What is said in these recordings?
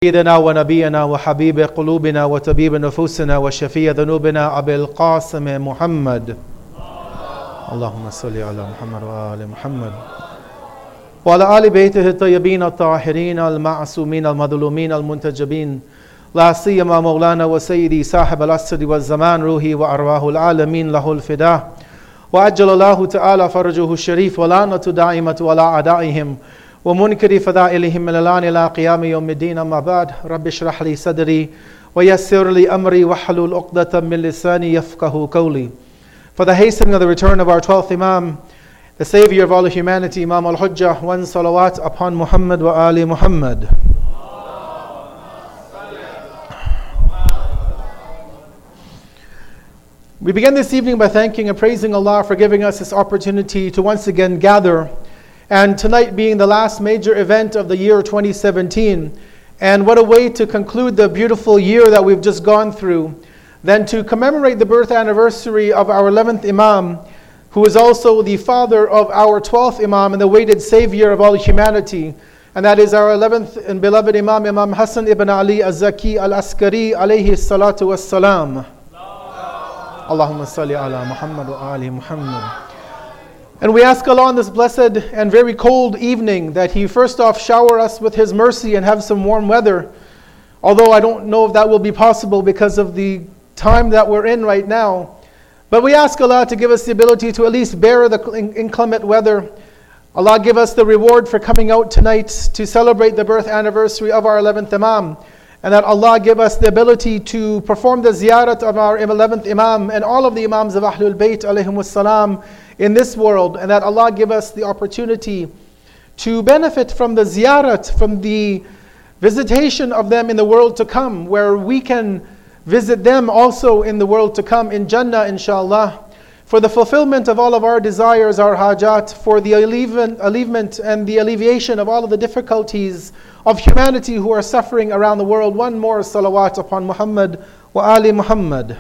سيدنا ونبينا وحبيب قلوبنا وطبيب نفوسنا وشفيع ذنوبنا أبي القاسم محمد اللهم صل على محمد وآل محمد وعلى آل بيته الطيبين الطاهرين المعصومين المظلومين المنتجبين لا سيما مولانا وسيدي صاحب العصر والزمان روحي وأرواح العالمين له الفداء وعجل الله تعالى فرجه الشريف ولعنة دائمة على أعدائهم ومنكر فضائلهم من الآن إلى قيام يوم الدين. أما بعد رب اشرح لي صدري ويسر لي أمري واحلل عقدة من لساني يفقهوا قولي. For the hastening of the return of our 12th Imam, the Savior of all humanity, Imam al-Hujjah, one salawat upon Muhammad wa Ali Muhammad. We begin this evening by thanking and praising Allah for giving us this opportunity to once again gather, and tonight being the last major event of the year 2017. And what a way to conclude the beautiful year that we've just gone through than to commemorate the birth anniversary of our 11th Imam, who is also the father of our 12th Imam and the awaited savior of all humanity. And that is our 11th and beloved Imam, Imam Hassan ibn Ali al-Zaki al-Askari alayhi salatu wassalam. Allahumma salli ala Muhammad wa ali Muhammad. And we ask Allah on this blessed and very cold evening that He first off shower us with His mercy and have some warm weather. Although I don't know if that will be possible because of the time that we're in right now. But we ask Allah to give us the ability to at least bear the inclement weather. Allah give us the reward for coming out tonight to celebrate the birth anniversary of our 11th Imam. And that Allah give us the ability to perform the ziyarat of our 11th Imam and all of the Imams of Ahlul Bayt alayhimus salam in this world. And that Allah give us the opportunity to benefit from the ziyarat, from the visitation of them in the world to come, where we can visit them also in the world to come, in Jannah inshallah, for the fulfillment of all of our desires, our hajat, for the alleviation and the alleviation of all of the difficulties of humanity who are suffering around the world. One more salawat upon Muhammad wa Ali Muhammad.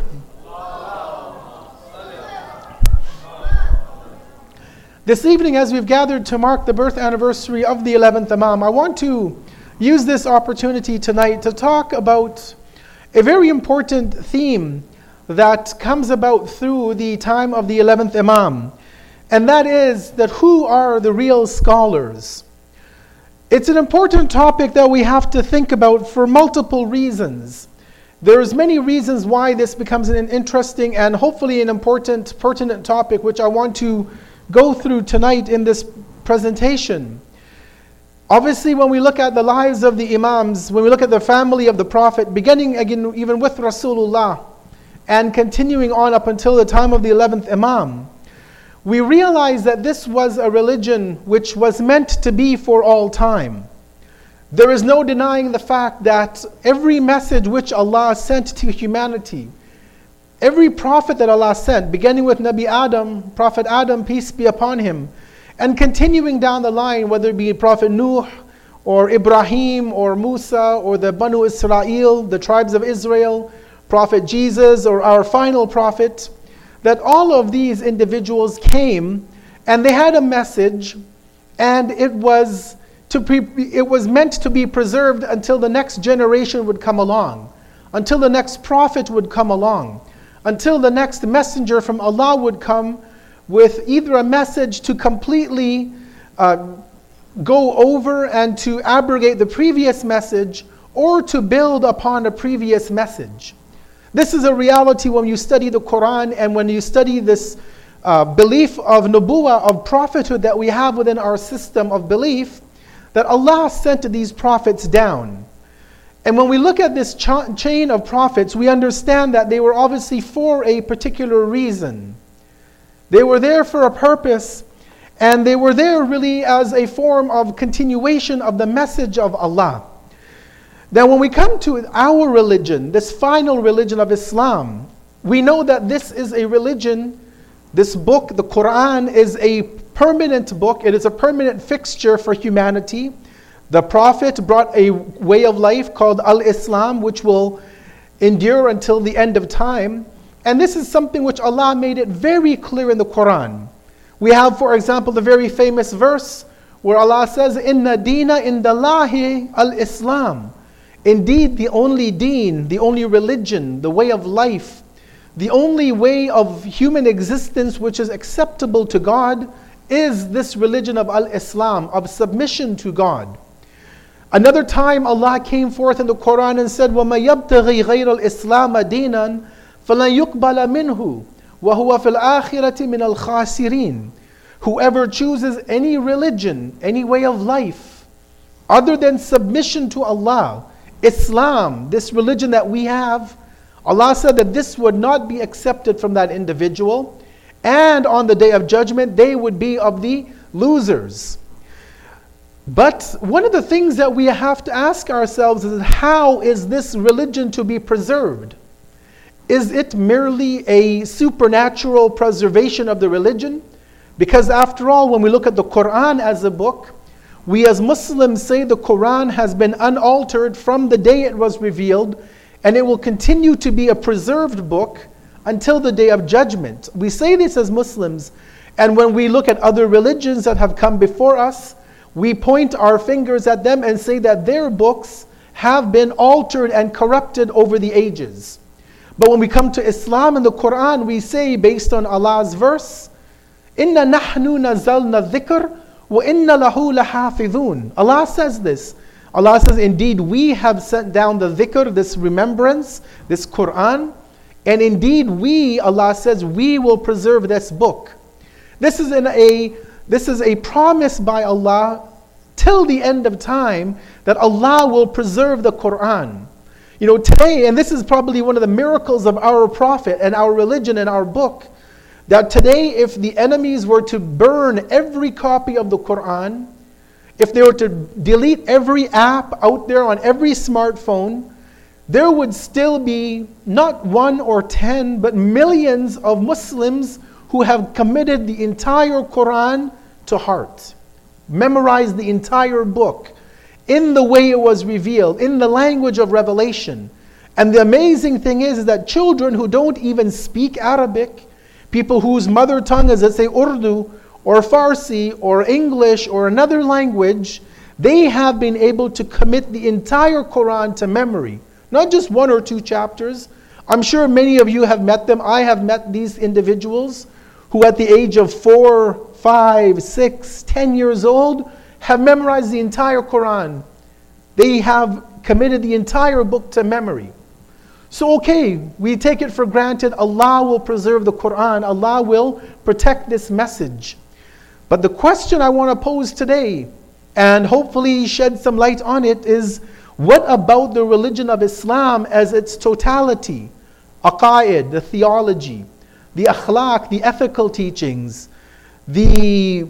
This evening, as we've gathered to mark the birth anniversary of the 11th Imam, I want to use this opportunity tonight to talk about a very important theme that comes about through the time of the 11th Imam. And that is that who are the real scholars? It's an important topic that we have to think about for multiple reasons. There's many reasons why this becomes an interesting and hopefully an important, pertinent topic, which I want to go through tonight in this presentation. Obviously, when we look at the lives of the Imams, when we look at the family of the Prophet, beginning again even with Rasulullah and continuing on up until the time of the 11th Imam, we realize that this was a religion which was meant to be for all time. There is no denying the fact that every message which Allah sent to humanity, every prophet that Allah sent, beginning with Nabi Adam, Prophet Adam, peace be upon him, and continuing down the line, whether it be Prophet Nuh, or Ibrahim, or Musa, or the Banu Israel, the tribes of Israel, Prophet Jesus, or our final prophet, that all of these individuals came and they had a message, and it was meant to be preserved until the next generation would come along, until the next prophet would come along, until the next messenger from Allah would come with either a message to completely go over and to abrogate the previous message, or to build upon a previous message. This is a reality when you study the Quran and when you study this belief of nubuwah, of prophethood that we have within our system of belief, that Allah sent these prophets down. And when we look at this chain of prophets, we understand that they were obviously for a particular reason. They were there for a purpose, and they were there really as a form of continuation of the message of Allah. Now when we come to our religion, this final religion of Islam, we know that this is a religion, this book, the Quran, is a permanent book. It is a permanent fixture for humanity. The Prophet brought a way of life called Al-Islam, which will endure until the end of time. And this is something which Allah made it very clear in the Quran. We have, for example, the very famous verse where Allah says, Inna deena indallahi al-Islam. Indeed, the only deen, the only religion, the way of life, the only way of human existence which is acceptable to God is this religion of al-Islam, of submission to God. Another time Allah came forth in the Quran and said, وَمَا يَبْتَغِي غَيْرَ الْإِسْلَامَ دِينًا فَلَنْ يُقْبَلَ مِنْهُ وَهُوَ فِي الْآخِرَةِ مِنَ الْخَاسِرِينَ. Whoever chooses any religion, any way of life, other than submission to Allah, Islam, this religion that we have, Allah said that this would not be accepted from that individual, and on the Day of Judgment they would be of the losers. But one of the things that we have to ask ourselves is, how is this religion to be preserved? Is it merely a supernatural preservation of the religion? Because after all, when we look at the Quran as a book, we as Muslims say the Quran has been unaltered from the day it was revealed, and it will continue to be a preserved book until the Day of Judgment. We say this as Muslims, and when we look at other religions that have come before us, we point our fingers at them and say that their books have been altered and corrupted over the ages. But when we come to Islam and the Quran, we say, based on Allah's verse, إِنَّا نَحْنُ نَزَّلْنَا الذِّكْرَ وَإِنَّا لَهُ لَحَافِظُونَ. Allah says this. Allah says, indeed, we have sent down the dhikr, this remembrance, this Quran, and indeed we, Allah says, we will preserve this book. This is a promise by Allah till the end of time that Allah will preserve the Quran. You know, today, and this is probably one of the miracles of our Prophet and our religion and our book, that today if the enemies were to burn every copy of the Quran, if they were to delete every app out there on every smartphone, there would still be not 1 or 10, but millions of Muslims who have committed the entire Quran to heart, memorized the entire book in the way it was revealed, in the language of revelation. And the amazing thing is that children who don't even speak Arabic, people whose mother tongue is, let's say, Urdu or Farsi or English or another language, they have been able to commit the entire Quran to memory. Not just 1 or 2 chapters. I'm sure many of you have met them. I have met these individuals who at the age of 4, 5, 6, 10 years old have memorized the entire Quran. They have committed the entire book to memory. So okay, we take it for granted Allah will preserve the Quran, Allah will protect this message. But the question I want to pose today, and hopefully shed some light on it, is what about the religion of Islam as its totality? Aqaid, the theology, the akhlaq, the ethical teachings, the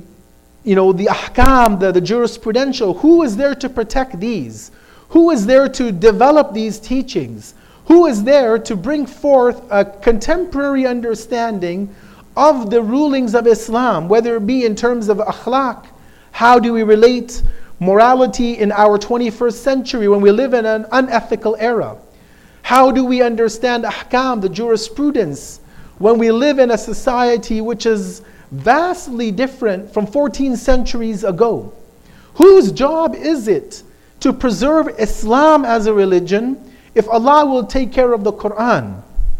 ahkam, the jurisprudential. Who is there to protect these? Who is there to develop these teachings? Who is there to bring forth a contemporary understanding of the rulings of Islam, whether it be in terms of akhlaq? How do we relate morality in our 21st century when we live in an unethical era? How do we understand ahkam, the jurisprudence, when we live in a society which is vastly different from 14 centuries ago? Whose job is it to preserve Islam as a religion if Allah will take care of the Quran?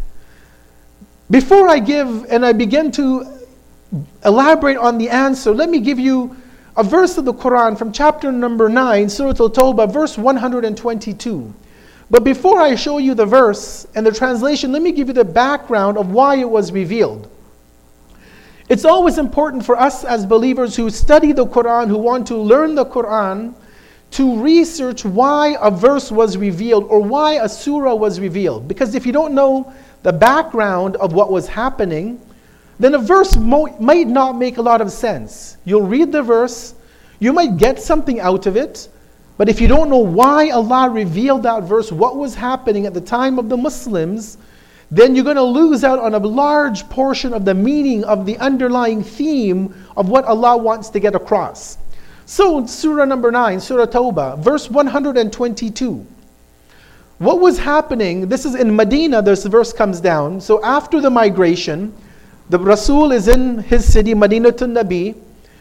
Before I begin to elaborate on the answer, let me give you a verse of the Quran from chapter number 9, Surah Al-Tawbah, verse 122. But before I show you the verse and the translation, let me give you the background of why it was revealed. It's always important for us as believers who study the Quran, who want to learn the Quran, to research why a verse was revealed or why a surah was revealed. Because if you don't know the background of what was happening, then a verse might not make a lot of sense. You'll read the verse, you might get something out of it, but if you don't know why Allah revealed that verse, what was happening at the time of the Muslims, then you're going to lose out on a large portion of the meaning of the underlying theme of what Allah wants to get across. So, Surah number 9, Surah Tawbah, verse 122. What was happening, this is in Medina, this verse comes down. So after the migration, the Rasul is in his city, Madinatul Nabi.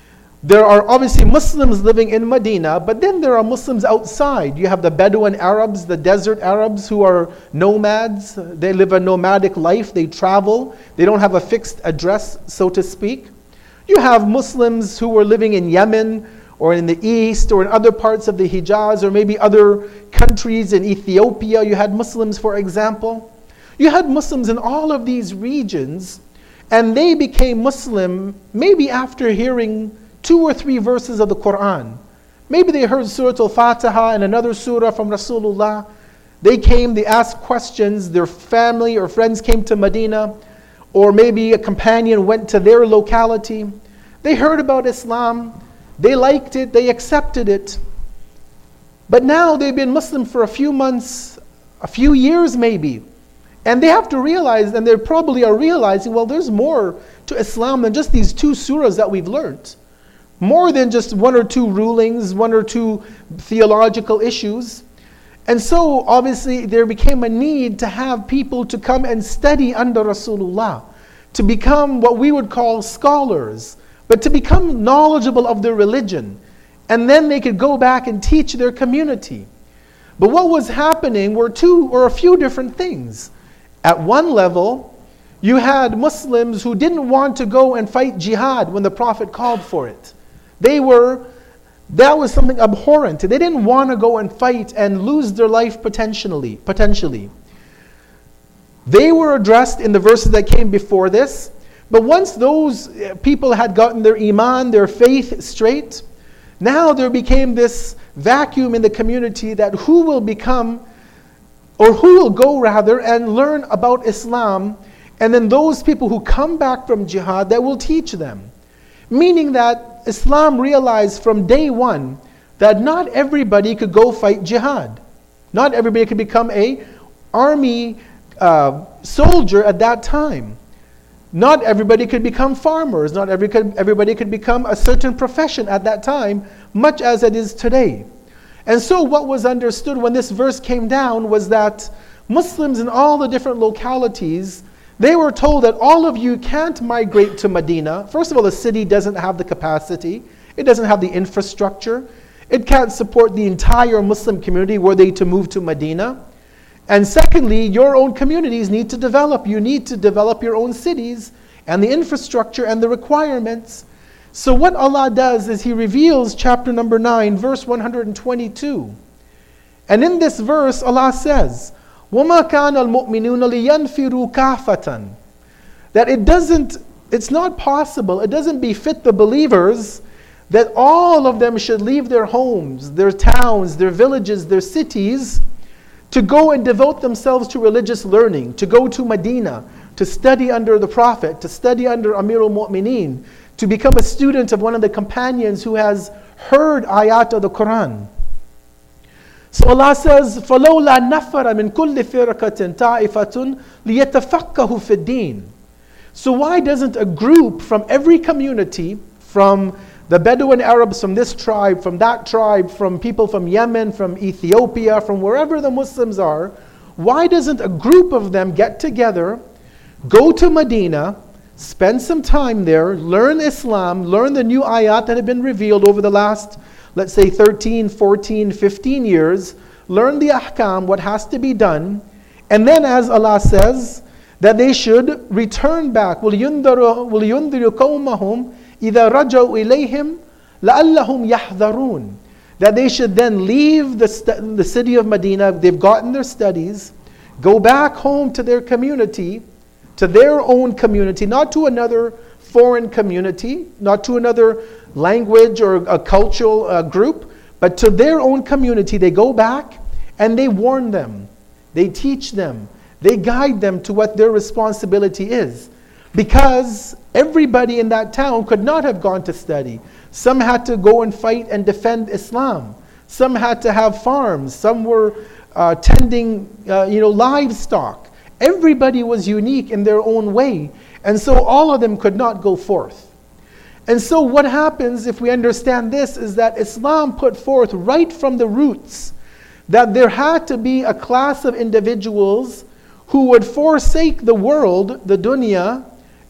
There are obviously Muslims living in Medina, but then there are Muslims outside. You have the Bedouin Arabs, the desert Arabs who are nomads. They live a nomadic life. They travel. They don't have a fixed address, so to speak. You have Muslims who were living in Yemen or in the east or in other parts of the Hijaz or maybe other countries in Ethiopia. You had Muslims, for example. You had Muslims in all of these regions, and they became Muslim maybe after hearing 2 or 3 verses of the Quran. Maybe they heard Surah Al-Fatiha and another surah from Rasulullah. They came, they asked questions, their family or friends came to Medina, or maybe a companion went to their locality. They heard about Islam, they liked it, they accepted it. But now they've been Muslim for a few months, a few years maybe. And they have to realize, and they probably are realizing, well, there's more to Islam than just these 2 surahs that we've learned. More than just 1 or 2 rulings, 1 or 2 theological issues. And so, obviously, there became a need to have people to come and study under Rasulullah, to become what we would call scholars, but to become knowledgeable of their religion. And then they could go back and teach their community. But what was happening were a few different things. At one level, you had Muslims who didn't want to go and fight jihad when the Prophet called for it. That was something abhorrent. They didn't want to go and fight and lose their life potentially. They were addressed in the verses that came before this. But once those people had gotten their iman, their faith straight, now there became this vacuum in the community that who will go and learn about Islam, and then those people who come back from jihad that will teach them. Meaning that Islam realized from day one that not everybody could go fight jihad. Not everybody could become an army soldier at that time. Not everybody could become farmers. Not everybody could become a certain profession at that time, much as it is today. And so what was understood when this verse came down was that Muslims in all the different localities, they were told that all of you can't migrate to Medina. First of all, the city doesn't have the capacity. It doesn't have the infrastructure. It can't support the entire Muslim community were they to move to Medina. And secondly, your own communities need to develop. You need to develop your own cities and the infrastructure and the requirements. So what Allah does is He reveals chapter number 9, verse 122. And in this verse, Allah says, وَمَا كَانَ الْمُؤْمِنُونَ لِيَنْفِرُوا كَافَةً. That it's not possible, it doesn't befit the believers that all of them should leave their homes, their towns, their villages, their cities, to go and devote themselves to religious learning, to go to Medina, to study under the Prophet, to study under Amirul Mu'mineen, to become a student of one of the companions who has heard ayat of the Quran. So Allah says, فَلَوْلَا نَفَرَ مِنْ كُلِّ فِرْقَةٍ طَائِفَةٌ لِيَتَفَقَّهُ فِي الدِّينِ. So why doesn't a group from every community, from the Bedouin Arabs from this tribe, from that tribe, from people from Yemen, from Ethiopia, from wherever the Muslims are, why doesn't a group of them get together, go to Medina, spend some time there, learn Islam, learn the new ayat that have been revealed over the last, let's say 13, 14, 15 years, learn the ahkam, what has to be done, and then as Allah says, that they should return back. وَلْيُنذِرُوا قَوْمَهُمْ إِذَا رَجَوْا إِلَيْهِمْ لَعَلَّهُمْ يَحْذَرُونَ. That they should then leave the city of Medina, they've gotten their studies, go back home to their community, to their own community, not to another foreign community, not to another language or a cultural group, but to their own community. They go back and they warn them, they teach them, they guide them to what their responsibility is. Because everybody in that town could not have gone to study. Some had to go and fight and defend Islam. Some had to have farms. Some were tending livestock. Everybody was unique in their own way. And so all of them could not go forth. And so what happens if we understand this is that Islam put forth right from the roots that there had to be a class of individuals who would forsake the world, the dunya,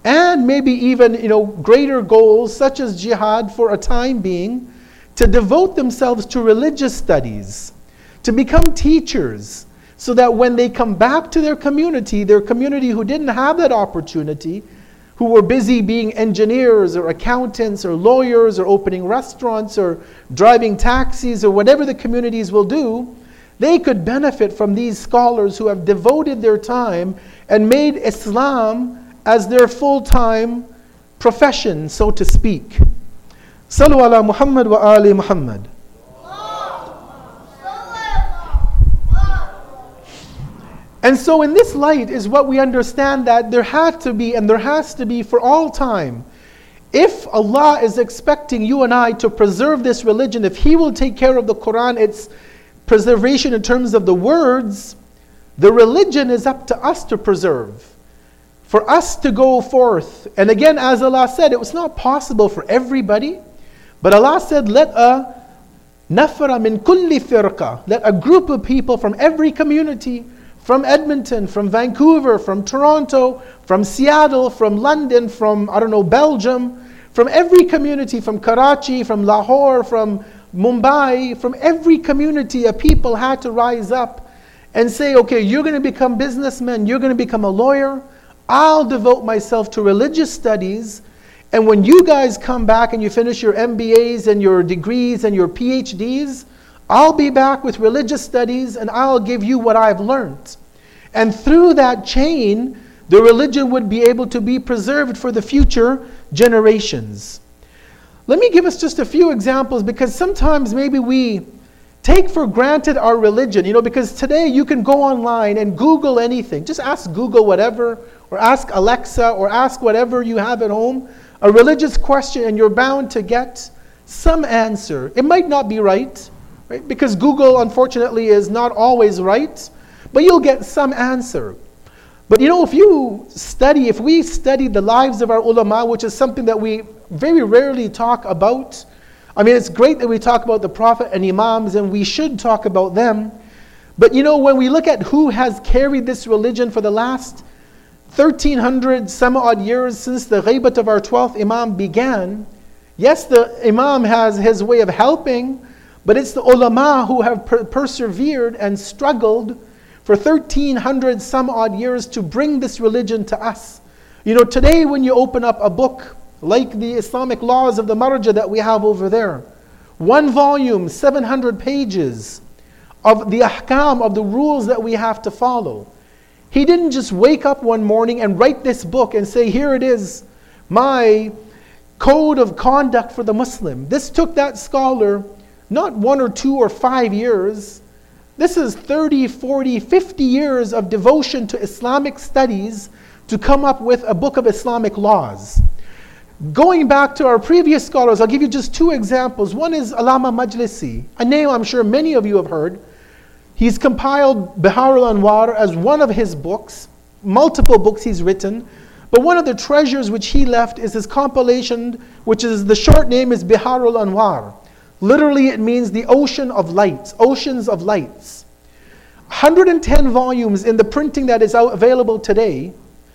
and maybe even greater goals such as jihad for a time being, to devote themselves to religious studies, to become teachers, so that when they come back to their community who didn't have that opportunity, who were busy being engineers or accountants or lawyers or opening restaurants or driving taxis or whatever the communities will do, they could benefit from these scholars who have devoted their time and made Islam as their full-time profession, so to speak. Sallu ala Muhammad wa ali Muhammad. And so in this light is what we understand, that there had to be, and there has to be for all time, if Allah is expecting you and I to preserve this religion, if He will take care of the Quran, its preservation in terms of the words, the religion is up to us to preserve. For us to go forth. And again, as Allah said, it was not possible for everybody. But Allah said, let a nafara min kulli firqa, let a group of people from every community, from Edmonton, from Vancouver, from Toronto, from Seattle, from London, from, Belgium, from every community, from Karachi, from Lahore, from Mumbai, from every community, a people had to rise up and say, okay, you're going to become businessmen, you're going to become a lawyer, I'll devote myself to religious studies, and when you guys come back and you finish your MBAs and your degrees and your PhDs, I'll be back with religious studies and I'll give you what I've learned. And through that chain, the religion would be able to be preserved for the future generations. Let me give us just a few examples, because sometimes maybe we take for granted our religion, because today you can go online and Google anything. Just ask Google whatever, or ask Alexa, or ask whatever you have at home, a religious question, and you're bound to get some answer. It might not be right? Because Google, unfortunately, is not always right, but you'll get some answer. But if we study the lives of our ulama, which is something that we very rarely talk about. It's great that we talk about the Prophet and Imams, and we should talk about them. But when we look at who has carried this religion for the last 1300 some odd years since the ghaybat of our 12th Imam began, yes, the Imam has his way of helping, but it's the ulama who have persevered and struggled for 1300 some odd years to bring this religion to us. Today when you open up a book like the Islamic laws of the Marja that we have over there, one volume, 700 pages of the ahkam, of the rules that we have to follow. He didn't just wake up one morning and write this book and say, here it is, my code of conduct for the Muslim. This took that scholar not 1 or 2 or 5 years. This is 30, 40, 50 years of devotion to Islamic studies to come up with a book of Islamic laws. Going back to our previous scholars, I'll give you just 2 examples. One is Allama Majlisi, a name I'm sure many of you have heard. He's compiled Bihar al-Anwar as one of his books, multiple books he's written, but one of the treasures which he left is his compilation, which is, the short name is Bihar al-Anwar. Literally it means the ocean of lights, oceans of lights. 110 volumes in the printing that is available today.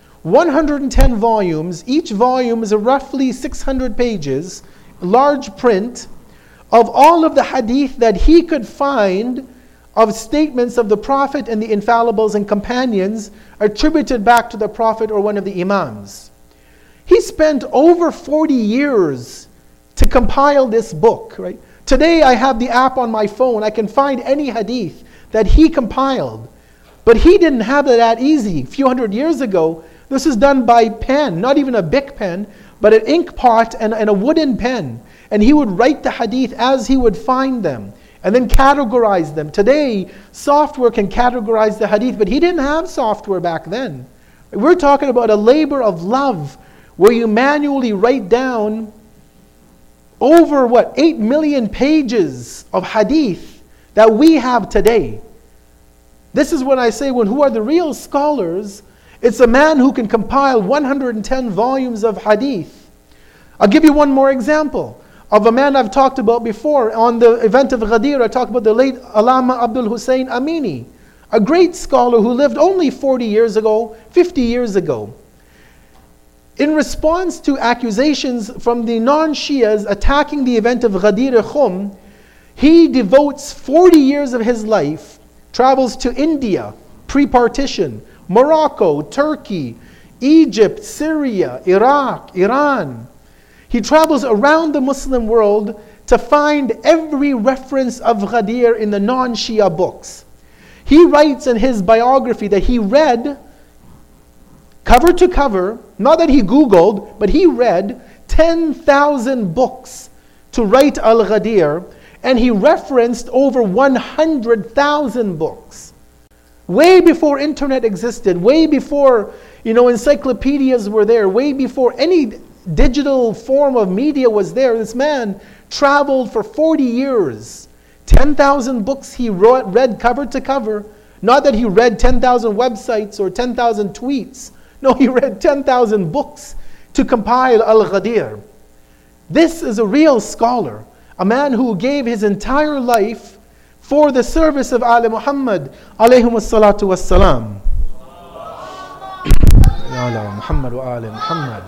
110 volumes, each volume is roughly 600 pages, large print, of all of the hadith that he could find of statements of the Prophet and the infallibles and companions attributed back to the Prophet or one of the Imams. He spent over 40 years to compile this book, right? Today I have the app on my phone. I can find any hadith that he compiled. But he didn't have it that easy. A few hundred years ago, this is done by pen, not even a Bic pen, but an ink pot and a wooden pen. And he would write the hadith as he would find them, and then categorize them. Today, software can categorize the hadith, but he didn't have software back then. We're talking about a labor of love, where you manually write down over 8 million pages of hadith that we have today. This is when I say, who are the real scholars? It's a man who can compile 110 volumes of hadith. I'll give you one more example of a man I've talked about before. On the event of Ghadir, I talked about the late Allama Abdul Hussein Amini, a great scholar who lived only 40 years ago, 50 years ago. In response to accusations from the non-Shias attacking the event of Ghadir Khum, he devotes 40 years of his life, travels to India, pre-partition, Morocco, Turkey, Egypt, Syria, Iraq, Iran. He travels around the Muslim world to find every reference of Ghadir in the non-Shia books. He writes in his biography that he read cover to cover, not that he Googled, but he read 10,000 books to write Al-Ghadir, and he referenced over 100,000 books. Way before internet existed, way before, encyclopedias were there, way before any digital form of media was there, this man traveled for 40 years. 10,000 books he read cover to cover. Not that he read 10,000 websites or 10,000 tweets. No, he read 10,000 books to compile Al-Ghadir. This is a real scholar, a man who gave his entire life for the service of Ali Muhammad alayhimus salatu wassalam. Ya Allah, Muhammad wa Ali Muhammad.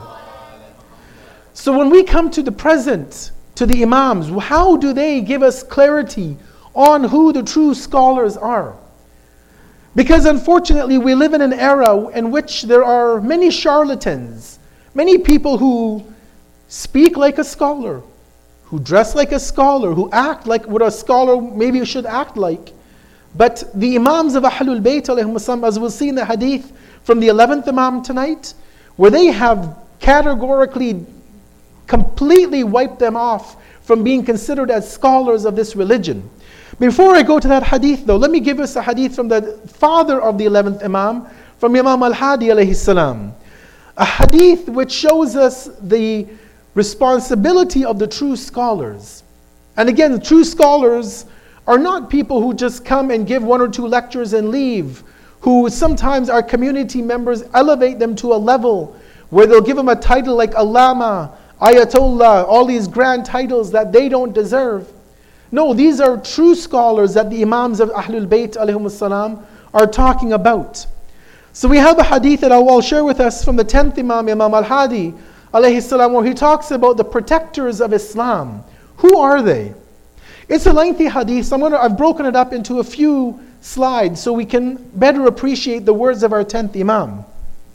So when we come to the present, to the Imams, how do they give us clarity on who the true scholars are? Because unfortunately we live in an era in which there are many charlatans, many people who speak like a scholar, who dress like a scholar, who act like what a scholar maybe should act like. But the Imams of Ahlul Bayt, as we'll see in the hadith from the 11th Imam tonight, where they have categorically completely wiped them off from being considered as scholars of this religion. Before I go to that hadith though, let me give us a hadith from the father of the 11th Imam, from Imam Al-Hadi alayhi salam. A hadith which shows us the responsibility of the true scholars. And again, true scholars are not people who just come and give one or two lectures and leave, who sometimes our community members elevate them to a level where they'll give them a title like Allama, Ayatollah, all these grand titles that they don't deserve. No, these are true scholars that the Imams of Ahlul Bayt alayhimus salam are talking about. So we have a hadith that I will share with us from the 10th Imam, Imam Al-Hadi alayhi salam, where he talks about the protectors of Islam. Who are they? It's a lengthy hadith, so I've broken it up into a few slides so we can better appreciate the words of our 10th Imam.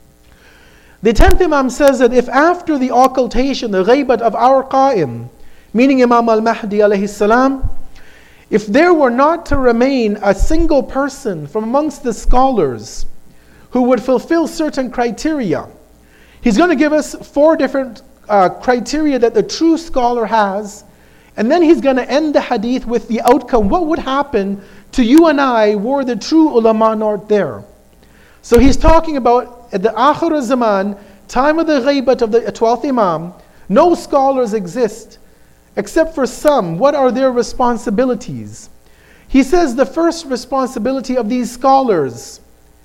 The 10th Imam says that if after the occultation, the ghaybat of our Qa'im, meaning Imam Al-Mahdi alayhi salam, if there were not to remain a single person from amongst the scholars who would fulfill certain criteria, he's going to give us 4 different criteria that the true scholar has, and then he's going to end the hadith with the outcome. What would happen to you and I were the true ulama not there? So he's talking about at the Akhir Zaman, time of the ghaybat of the 12th Imam, no scholars exist except for some. What are their responsibilities? He says the first responsibility of these scholars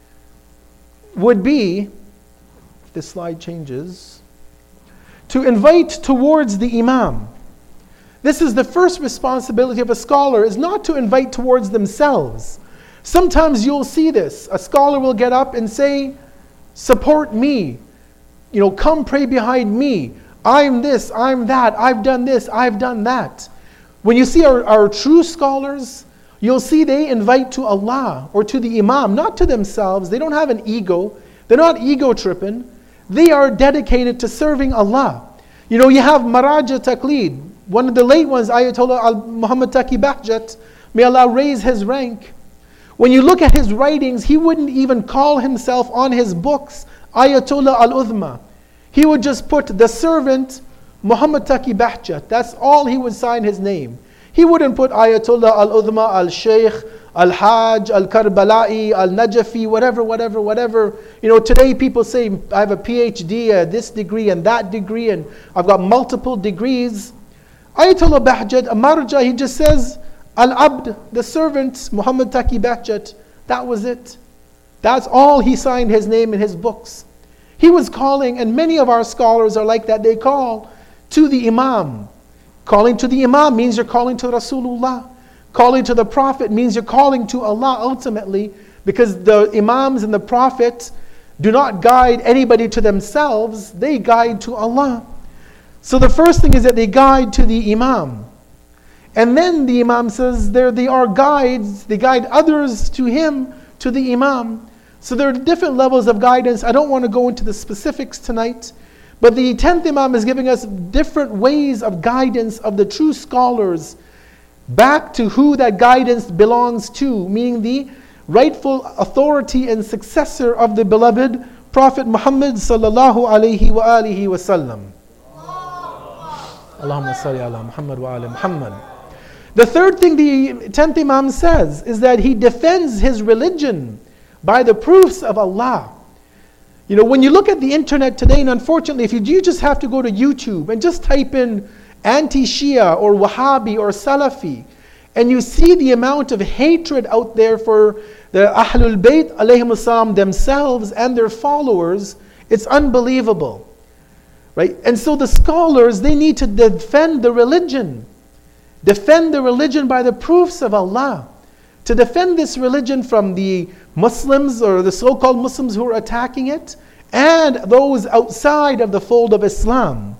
would be, if this slide changes, to invite towards the Imam. This is the first responsibility of a scholar, is not to invite towards themselves. Sometimes you'll see this. A scholar will get up and say, support me. Come pray behind me. I'm this, I'm that, I've done this, I've done that. When you see our true scholars, you'll see they invite to Allah or to the Imam, not to themselves. They don't have an ego. They're not ego tripping. They are dedicated to serving Allah. You have Maraja Taqlid, one of the late ones, Ayatollah Muhammad Taqi Bahjat, may Allah raise his rank. When you look at his writings, he wouldn't even call himself on his books Ayatollah al-Udhma. He would just put the servant Muhammad Taqi Bahjat. That's all he would sign his name. He wouldn't put Ayatollah al-Udhma, al-Shaykh, al-Hajj, al-Karbala'i, al-Najafi, whatever. Today people say, I have a PhD, this degree and that degree, and I've got multiple degrees. Ayatollah Bahjat, a marja, he just says, Al-Abd, the servant, Muhammad Taqi Bahjat. That was it. That's all he signed his name in his books. He was calling, and many of our scholars are like that, they call to the Imam. Calling to the Imam means you're calling to Rasulullah. Calling to the Prophet means you're calling to Allah ultimately, because the Imams and the Prophet, do not guide anybody to themselves, they guide to Allah. So the first thing is that they guide to the Imam. And then the Imam says they are guides, they guide others to him, to the Imam. So there are different levels of guidance. I don't want to go into the specifics tonight. But the 10th Imam is giving us different ways of guidance of the true scholars back to who that guidance belongs to, meaning the rightful authority and successor of the beloved Prophet Muhammad sallallahu alayhi wa alihi wa sallam. Allahumma salli ala Muhammad wa ala Muhammad. The third thing the 10th Imam says is that he defends his religion by the proofs of Allah. You know, when you look at the internet today, and unfortunately, if you just have to go to YouTube and just type in anti-Shia or Wahhabi or Salafi, and you see the amount of hatred out there for the Ahlul Bayt alayhim salam themselves and their followers, it's unbelievable. Right? And so the scholars, they need to defend the religion. Defend the religion by the proofs of Allah. To defend this religion from the Muslims or the so-called Muslims who are attacking it, and those outside of the fold of Islam.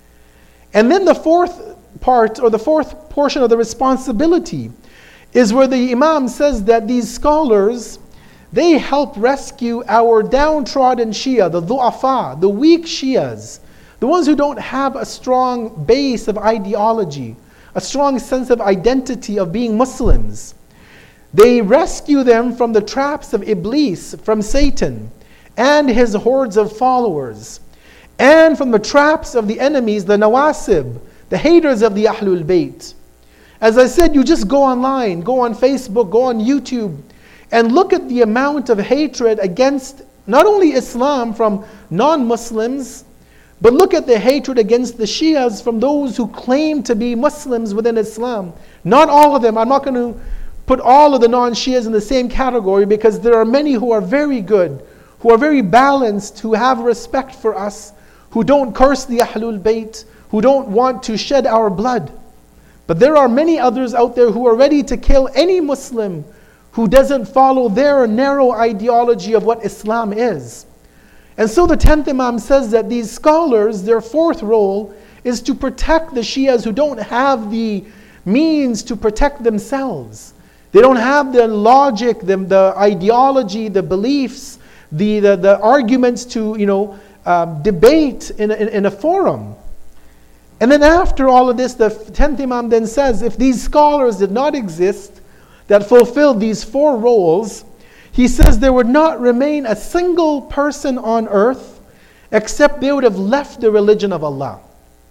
And then the fourth part, or the fourth portion of the responsibility, is where the Imam says that these scholars, they help rescue our downtrodden Shia, the du'afa, the weak Shias, the ones who don't have a strong base of ideology, a strong sense of identity of being Muslims. They rescue them from the traps of Iblis, from Satan, and his hordes of followers, and from the traps of the enemies, the Nawasib, the haters of the Ahlul Bayt. As I said, you just go online, go on Facebook, go on YouTube, and look at the amount of hatred against not only Islam from non-Muslims, but look at the hatred against the Shias from those who claim to be Muslims within Islam. Not all of them. I'm not going to put all of the non-Shias in the same category, because there are many who are very good, who are very balanced, who have respect for us, who don't curse the Ahlul Bayt, who don't want to shed our blood. But there are many others out there who are ready to kill any Muslim who doesn't follow their narrow ideology of what Islam is. And so the 10th Imam says that these scholars, their fourth role is to protect the Shias who don't have the means to protect themselves. They don't have the logic, the ideology, the beliefs, the arguments to debate in a forum. And then after all of this, the 10th Imam then says, if these scholars did not exist that fulfilled these four roles, he says there would not remain a single person on earth except they would have left the religion of Allah.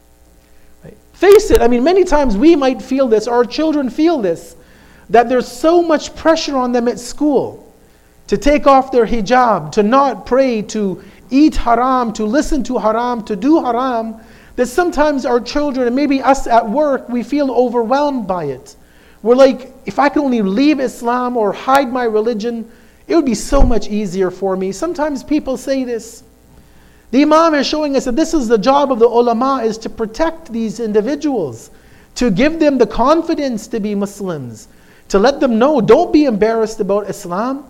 Right? Face it, many times we might feel this, our children feel this, that there's so much pressure on them at school to take off their hijab, to not pray, to eat haram, to listen to haram, to do haram, that sometimes our children, and maybe us at work, we feel overwhelmed by it. We're like, if I could only leave Islam or hide my religion, it would be so much easier for me. Sometimes people say this. The Imam is showing us that this is the job of the ulama, is to protect these individuals, to give them the confidence to be Muslims, to let them know, don't be embarrassed about Islam,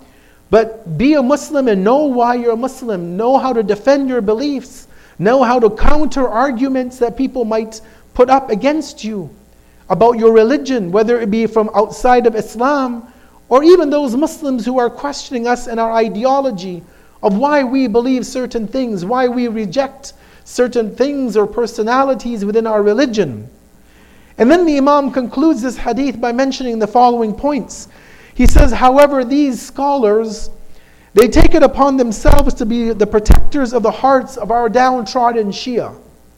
but be a Muslim and know why you're a Muslim. Know how to defend your beliefs. Know how to counter arguments that people might put up against you about your religion, whether it be from outside of Islam, or even those Muslims who are questioning us and our ideology of why we believe certain things, why we reject certain things or personalities within our religion. And then the Imam concludes this hadith by mentioning the following points. He says, however, these scholars, they take it upon themselves to be the protectors of the hearts of our downtrodden Shia.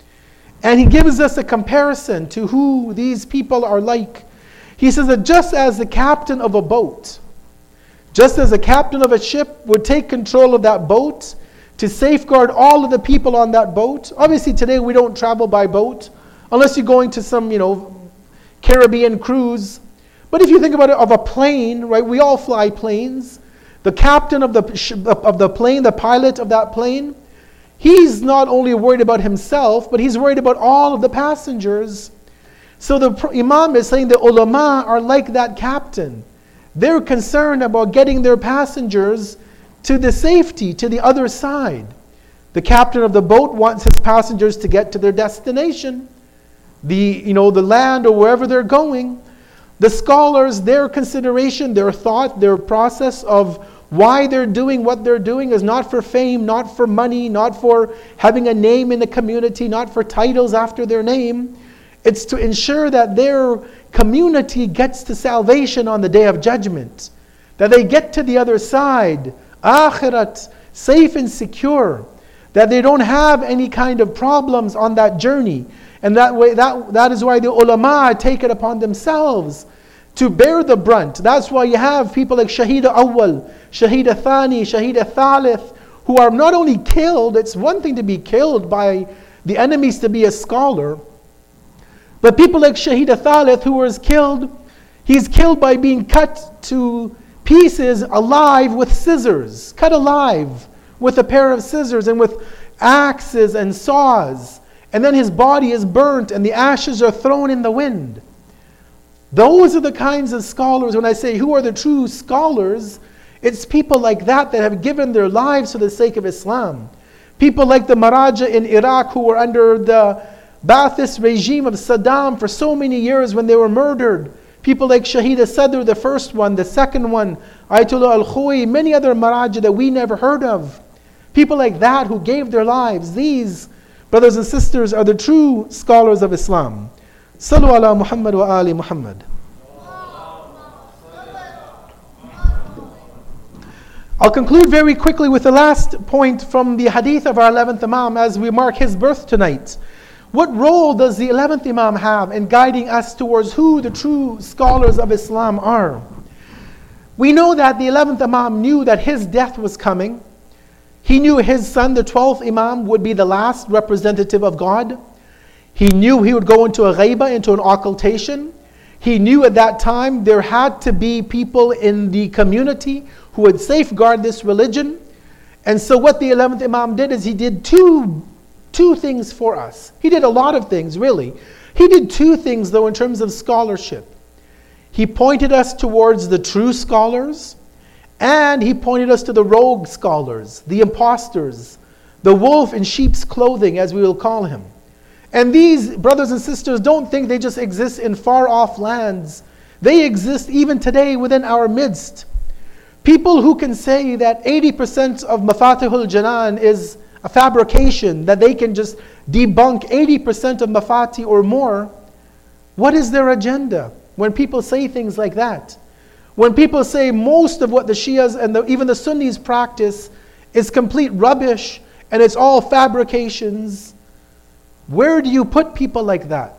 And he gives us a comparison to who these people are like. He says that just as the captain of a boat, just as the captain of a ship would take control of that boat to safeguard all of the people on that boat. Obviously today we don't travel by boat unless you're going to some, Caribbean cruise. But if you think about it, of a plane, right? We all fly planes. The captain of the plane, the pilot of that plane, he's not only worried about himself, but he's worried about all of the passengers. So the Imam is saying the ulama are like that captain. They're concerned about getting their passengers to the safety, to the other side. The captain of the boat wants his passengers to get to their destination, the land or wherever they're going. The scholars, their consideration, their thought, their process of why they're doing what they're doing is not for fame, not for money, not for having a name in the community, not for titles after their name. It's to ensure that their community gets to salvation on the Day of Judgment, that they get to the other side, akhirat, safe and secure, that they don't have any kind of problems on that journey. And that is why the ulama take it upon themselves to bear the brunt. That's why you have people like Shaheed Awwal, Shaheed Thani, Shaheed Thalith, who are not only killed. It's one thing to be killed by the enemies to be a scholar, but people like Shaheed Thalith, who was killed, he's killed by being cut to pieces alive with scissors, cut alive with a pair of scissors and with axes and saws. And then his body is burnt and the ashes are thrown in the wind. Those are the kinds of scholars. When I say who are the true scholars, it's people like that have given their lives for the sake of Islam. People like the Maraja in Iraq who were under the Ba'athist regime of Saddam for so many years when they were murdered. People like Shaheed Sadr, the first one, the second one, Ayatollah Al-Khoui, many other Maraja that we never heard of. People like that who gave their lives. These, brothers and sisters, are the true scholars of Islam. Sallu ala Muhammad wa ali Muhammad. I'll conclude very quickly with the last point from the hadith of our 11th Imam as we mark his birth tonight. What role does the 11th Imam have in guiding us towards who the true scholars of Islam are? We know that the 11th Imam knew that his death was coming. He knew his son, the 12th Imam, would be the last representative of God. He knew he would go into a ghaiba, into an occultation. He knew at that time there had to be people in the community who would safeguard this religion. And so what the 11th Imam did is he did two things for us. He did a lot of things, really. He did two things, though, in terms of scholarship. He pointed us towards the true scholars, and he pointed us to the rogue scholars, the imposters, the wolf in sheep's clothing, as we will call him. And these brothers and sisters, don't think they just exist in far-off lands. They exist even today within our midst. People who can say that 80% of Mafatihul Janan is a fabrication, that they can just debunk 80% of Mafati or more. What is their agenda when people say things like that? When people say most of what the Shias and even the Sunnis practice is complete rubbish and it's all fabrications, where do you put people like that?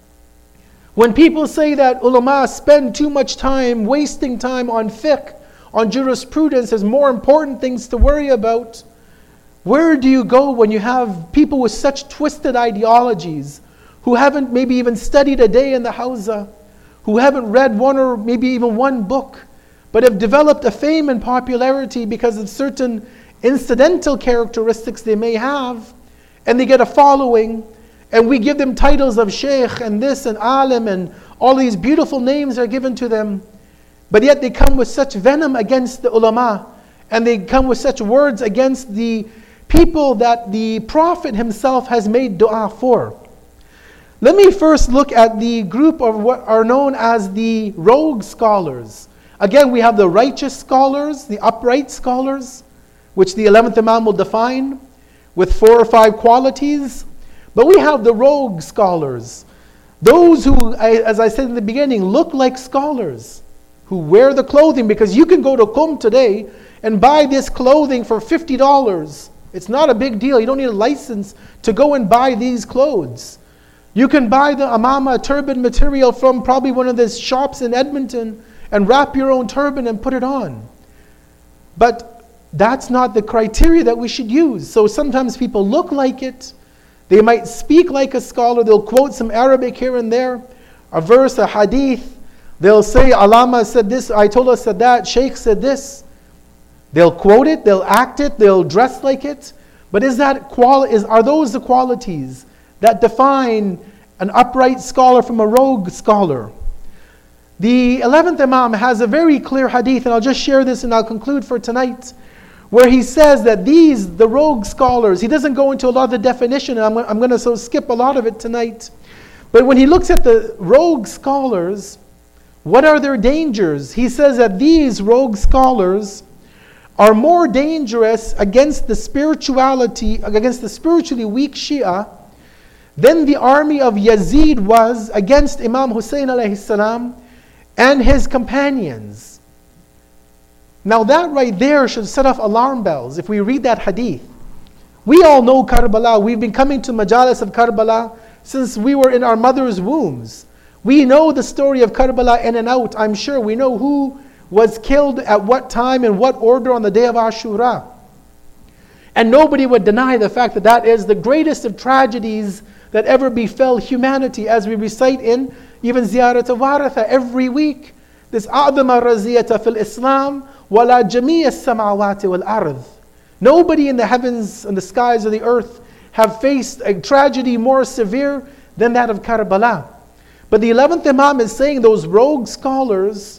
When people say that ulama spend too much time wasting time on fiqh, on jurisprudence, there's more important things to worry about, where do you go when you have people with such twisted ideologies who haven't maybe even studied a day in the Hawza, who haven't read one or maybe even one book, but have developed a fame and popularity because of certain incidental characteristics they may have, and they get a following, and we give them titles of sheikh and this and alim and all these beautiful names are given to them, but yet they come with such venom against the ulama, and they come with such words against the people that the Prophet himself has made dua for. Let me first look at the group of what are known as the rogue scholars. Again, we have the righteous scholars, the upright scholars, which the 11th Imam will define with 4 or 5 qualities. But we have the rogue scholars, those who, as I said in the beginning, look like scholars, who wear the clothing, because you can go to Qum today and buy this clothing for $50. It's not a big deal. You don't need a license to go and buy these clothes. You can buy the amama turban material from probably one of the shops in Edmonton and wrap your own turban and put it on. But that's not the criteria that we should use. So sometimes people look like it. They might speak like a scholar. They'll quote some Arabic here and there, a verse, a hadith. They'll say, Alama said this, Ayatollah said that, Sheikh said this. They'll quote it, they'll act it, they'll dress like it. But are those the qualities that define an upright scholar from a rogue scholar? The 11th Imam has a very clear hadith, and I'll just share this and I'll conclude for tonight, where he says that the rogue scholars, he doesn't go into a lot of the definition, and I'm going to skip a lot of it tonight. But when he looks at the rogue scholars, what are their dangers? He says that these rogue scholars are more dangerous against the spiritually weak Shia than the army of Yazid was against Imam Hussein alayhi salam and his companions. Now that right there should set off alarm bells if we read that hadith. We all know Karbala. We've been coming to majalis of Karbala since we were in our mother's wombs. We know the story of Karbala in and out. I'm sure we know who was killed at what time and what order on the day of Ashura. And nobody would deny the fact that that is the greatest of tragedies that ever befell humanity, as we recite in even Ziyarat Waratha every week. This A'dama Raziyata fil Islam wala Jamia Samawati wal Ardh. Nobody in the heavens and the skies of the earth have faced a tragedy more severe than that of Karbala. But the 11th Imam is saying those rogue scholars,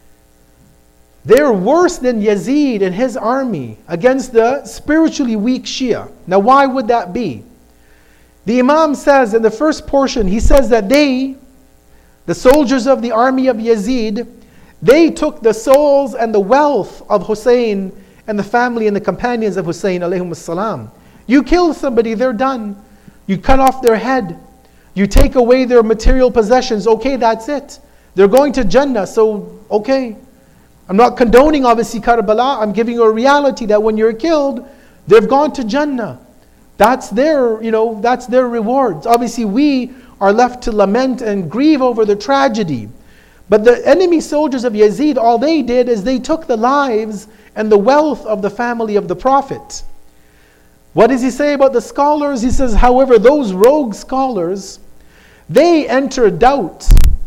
they're worse than Yazid and his army against the spiritually weak Shia. Now why would that be? The Imam says in the first portion, he says that the soldiers of the army of Yazid, they took the souls and the wealth of Hussein and the family and the companions of Hussein alayhim salam. You kill somebody, they're done. You cut off their head. You take away their material possessions. Okay, that's it. They're going to Jannah, so okay. I'm not condoning obviously Karbala. I'm giving you a reality that when you're killed, they've gone to Jannah. That's their rewards. Obviously we are left to lament and grieve over the tragedy. But the enemy soldiers of Yazid, all they did is they took the lives and the wealth of the family of the Prophet. What does he say about the scholars? He says, however, those rogue scholars, they enter doubt,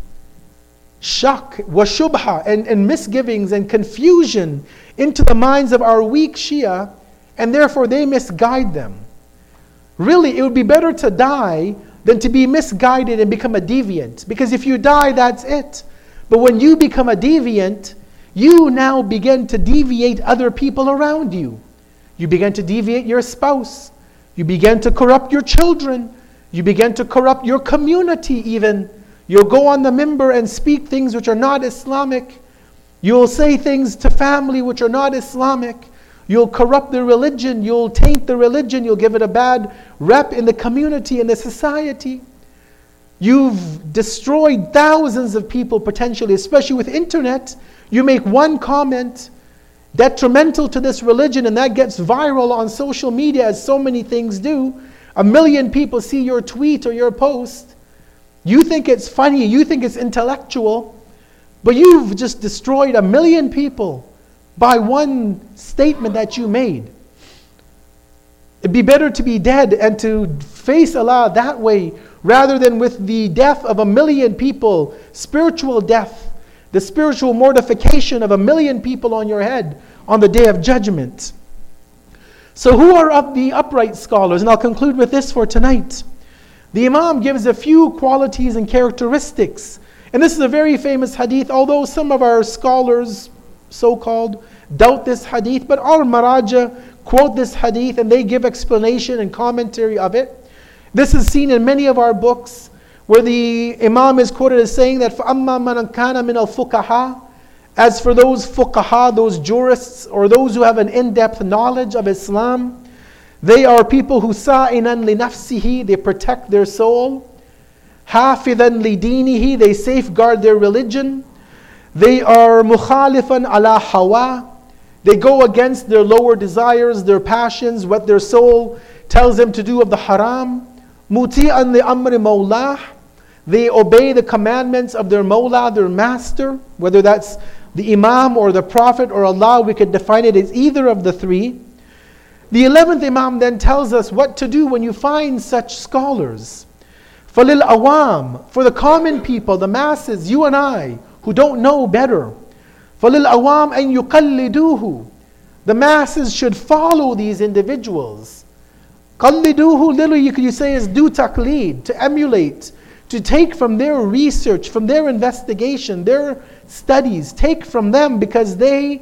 shak, washubha, and misgivings and confusion into the minds of our weak Shia, and therefore they misguide them. Really, it would be better to die than to be misguided and become a deviant. Because if you die, that's it. But when you become a deviant, you now begin to deviate other people around you. You begin to deviate your spouse. You begin to corrupt your children. You begin to corrupt your community even. You'll go on the minbar and speak things which are not Islamic. You'll say things to family which are not Islamic. You'll corrupt the religion. You'll taint the religion. You'll give it a bad rep in the community, in the society. You've destroyed thousands of people potentially, especially with internet. You make one comment detrimental to this religion and that gets viral on social media, as so many things do. 1 million people see your tweet or your post. You think it's funny, you think it's intellectual, but you've just destroyed 1 million people by one statement that you made. It'd be better to be dead and to face Allah that way rather than with the death of 1 million people, spiritual death, the spiritual mortification of 1 million people on your head on the day of judgment. So who are of the upright scholars? And I'll conclude with this for tonight. The Imam gives a few qualities and characteristics. And this is a very famous hadith, although some of our scholars, so-called, doubt this hadith, but our Maraja quote this hadith and they give explanation and commentary of it. This is seen in many of our books, where the Imam is quoted as saying that فَأَمَّا مَنْ كَانَ مِنَ الْفُقَهَا, as for those fuqaha, those jurists, or those who have an in-depth knowledge of Islam, they are people who sa'inan li nafsihi, they protect their soul. Hafidhan li dinihi, they safeguard their religion. They are mukhalifan ala hawa, they go against their lower desires, their passions, what their soul tells them to do of the haram. Muti'an li amri mawlah, they obey the commandments of their mawla, their master, whether that's the Imam or the Prophet or Allah, we could define it as either of the three. The 11th Imam then tells us what to do when you find such scholars. فَلِلْ awam, for the common people, the masses, you and I, who don't know better. فَلِلْ awam أَن يُقَلِّدُوهُ, the masses should follow these individuals. قَلِّدُوهُ, literally you say is do taqleed, to emulate, to take from their research, from their investigation, their studies, take from them, because they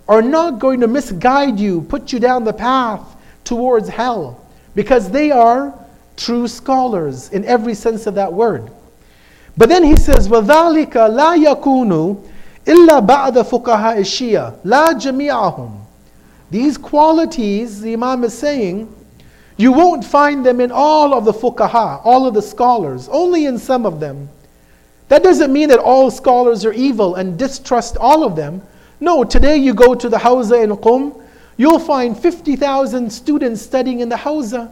are not going to misguide you, put you down the path towards hell, because they are true scholars in every sense of that word. But then he says, وَذَلِكَ لَا يَكُونُ إِلَّا بَعْدَ فُقَهَاءِ الشِّيَّةِ لَا جَمِيعَهُم. These qualities, the Imam is saying, you won't find them in all of the fuqaha, all of the scholars, only in some of them. That doesn't mean that all scholars are evil and distrust all of them. No, today you go to the Hawza in Qum, you'll find 50,000 students studying in the Hawza,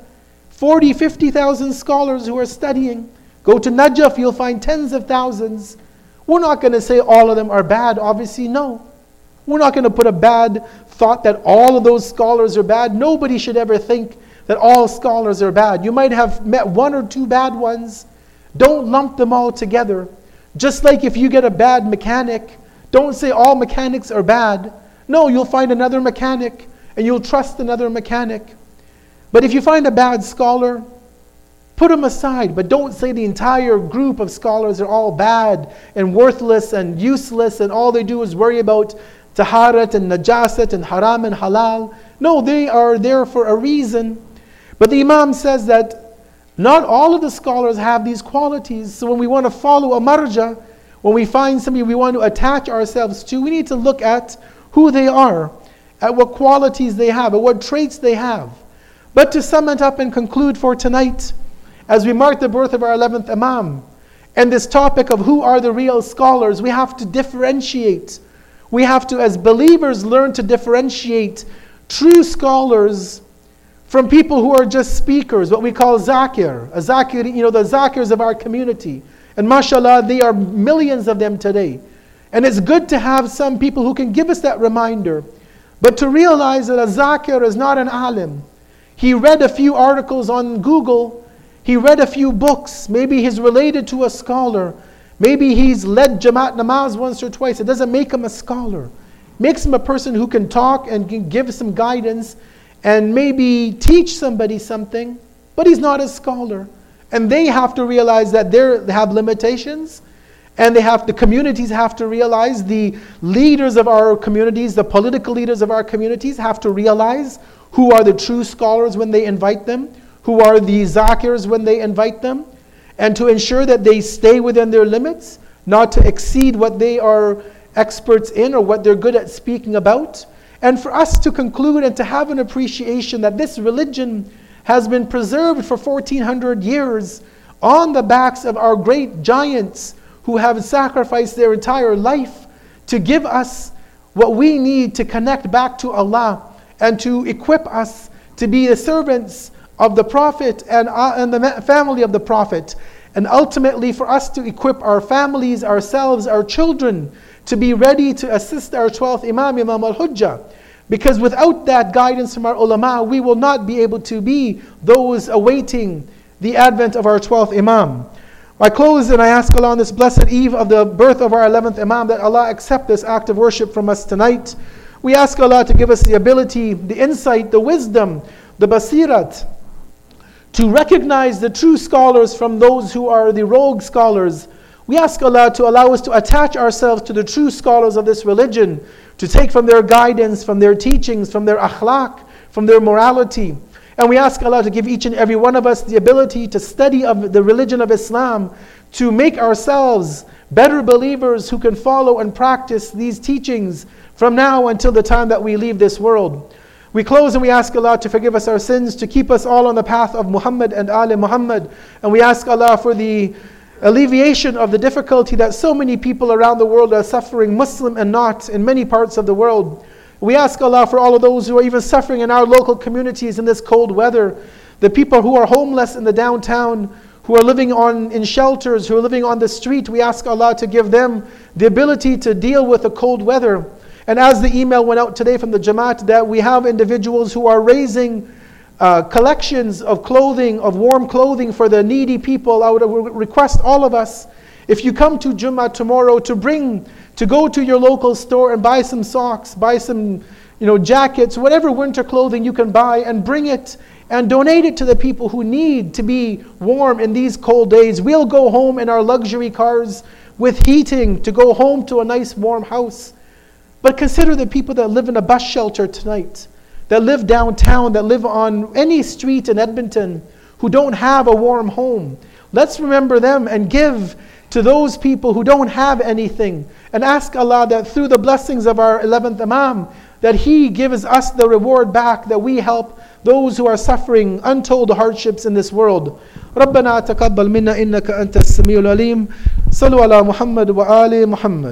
50,000 scholars who are studying. Go to Najaf, you'll find tens of thousands. We're not going to say all of them are bad, obviously, no. We're not going to put a bad thought that all of those scholars are bad. Nobody should ever think that all scholars are bad. You might have met one or two bad ones. Don't lump them all together. Just like if you get a bad mechanic, don't say all mechanics are bad. No, you'll find another mechanic and you'll trust another mechanic. But if you find a bad scholar, put them aside, but don't say the entire group of scholars are all bad and worthless and useless and all they do is worry about taharat and najasat and haram and halal. No, they are there for a reason. But the Imam says that not all of the scholars have these qualities. So when we want to follow a marja, when we find somebody we want to attach ourselves to, we need to look at who they are, at what qualities they have, at what traits they have. But to sum it up and conclude for tonight, as we mark the birth of our 11th Imam, and this topic of who are the real scholars, we have to differentiate. We have to, as believers, learn to differentiate true scholars from people who are just speakers, what we call zakir. A zakir, the zakirs of our community. And mashallah, there are millions of them today. And it's good to have some people who can give us that reminder. But to realize that a zakir is not an alim. He read a few articles on Google. He read a few books. Maybe he's related to a scholar. Maybe he's led Jamaat Namaz once or twice. It doesn't make him a scholar. It makes him a person who can talk and can give some guidance and maybe teach somebody something, but he's not a scholar. And they have to realize that they have limitations, and the communities have to realize, the leaders of our communities, the political leaders of our communities have to realize who are the true scholars when they invite them, who are the zakirs when they invite them, and to ensure that they stay within their limits, not to exceed what they are experts in or what they're good at speaking about. And for us to conclude and to have an appreciation that this religion has been preserved for 1400 years on the backs of our great giants who have sacrificed their entire life to give us what we need to connect back to Allah and to equip us to be the servants of the Prophet and the family of the Prophet. And ultimately for us to equip our families, ourselves, our children to be ready to assist our 12th Imam, Imam al-Hujjah. Because without that guidance from our ulama, we will not be able to be those awaiting the advent of our 12th Imam. I close and I ask Allah on this blessed eve of the birth of our 11th Imam that Allah accept this act of worship from us tonight. We ask Allah to give us the ability, the insight, the wisdom, the basirat, to recognize the true scholars from those who are the rogue scholars. We ask Allah to allow us to attach ourselves to the true scholars of this religion, to take from their guidance, from their teachings, from their akhlaq, from their morality. And we ask Allah to give each and every one of us the ability to study of the religion of Islam, to make ourselves better believers who can follow and practice these teachings from now until the time that we leave this world. We close and we ask Allah to forgive us our sins, to keep us all on the path of Muhammad and Ali Muhammad. And we ask Allah for the alleviation of the difficulty that so many people around the world are suffering, Muslim and not, in many parts of the world. We ask Allah for all of those who are even suffering in our local communities in this cold weather, the people who are homeless in the downtown, who are living in shelters, who are living on the street. We ask Allah to give them the ability to deal with the cold weather. And as the email went out today from the Jamaat, that we have individuals who are raising collections of clothing, of warm clothing for the needy people. I would request all of us, if you come to Jummah tomorrow, to go to your local store and buy some socks, buy some jackets, whatever winter clothing you can buy, and bring it and donate it to the people who need to be warm in these cold days. We'll go home in our luxury cars with heating to go home to a nice warm house. But consider the people that live in a bus shelter tonight, that live downtown, that live on any street in Edmonton, who don't have a warm home. Let's remember them and give to those people who don't have anything, and ask Allah that through the blessings of our 11th Imam, that He gives us the reward back, that we help those who are suffering untold hardships in this world. ربنا تقبل منا إنك أنت السميع العليم. صلوا على محمد وآل محمد.